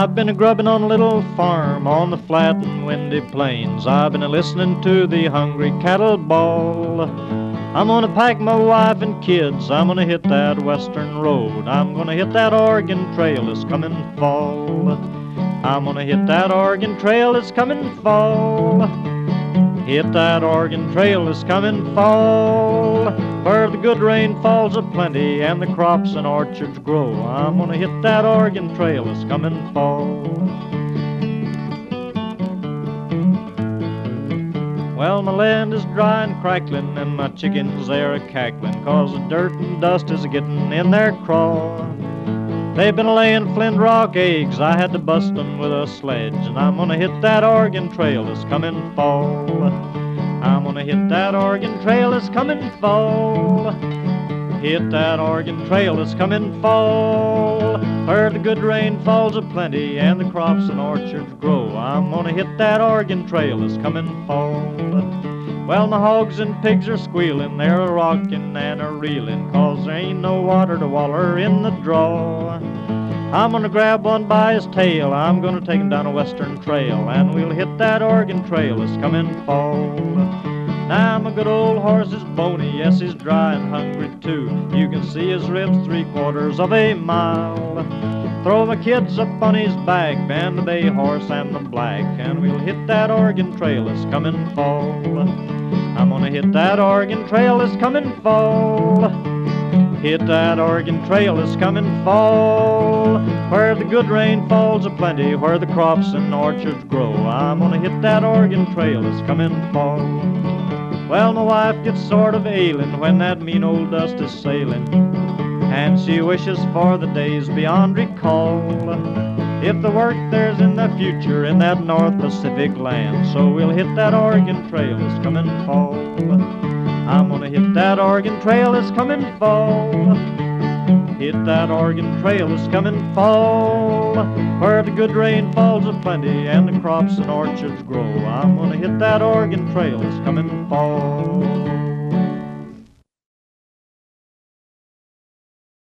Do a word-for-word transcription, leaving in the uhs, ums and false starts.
I've been a-grubbing on a little farm on the flat and windy plains. I've been a-listening to the hungry cattle bawl. I'm gonna pack my wife and kids, I'm gonna hit that western road. I'm gonna hit that Oregon Trail this coming fall. I'm gonna hit that Oregon Trail this coming fall. Hit that Oregon Trail this coming fall, where the good rain falls a-plenty and the crops and orchards grow. I'm gonna hit that Oregon Trail this coming fall. Well, my land is dry and crackling and my chickens they're a-cackling, 'cause the dirt and dust is a-getting in their craw. They've been laying flint rock eggs, I had to bust them with a sledge, and I'm gonna hit that Oregon Trail this coming fall. I'm gonna hit that Oregon Trail this coming fall. Hit that Oregon Trail this coming fall, where the good rain falls a-plenty and the crops and orchards grow. I'm gonna hit that Oregon Trail this coming fall. Well, my hogs and pigs are squealing, they're a-rocking and a-reeling, 'cause there ain't no water to waller in the draw. I'm gonna grab one by his tail, I'm gonna take him down a western trail, and we'll hit that Oregon Trail this coming fall. Now my good old horse is bony, yes, he's dry and hungry too. You can see his ribs three quarters of a mile. Throw my kids up on his back, band the bay horse and the black, and we'll hit that Oregon Trail this coming fall. I'm gonna hit that Oregon Trail this coming fall. Hit that Oregon Trail this coming fall, where the good rain falls a-plenty, where the crops and orchards grow. I'm gonna hit that Oregon Trail this coming fall. Well, my wife gets sort of ailing when that mean old dust is sailing, and she wishes for the days beyond recall. If the work there's in the future in that North Pacific land, so we'll hit that Oregon Trail this coming fall. I'm gonna hit that Oregon Trail this coming fall. Hit that Oregon Trail this coming fall, where the good rain falls a-plenty and the crops and orchards grow. I'm gonna hit that Oregon Trail this coming fall.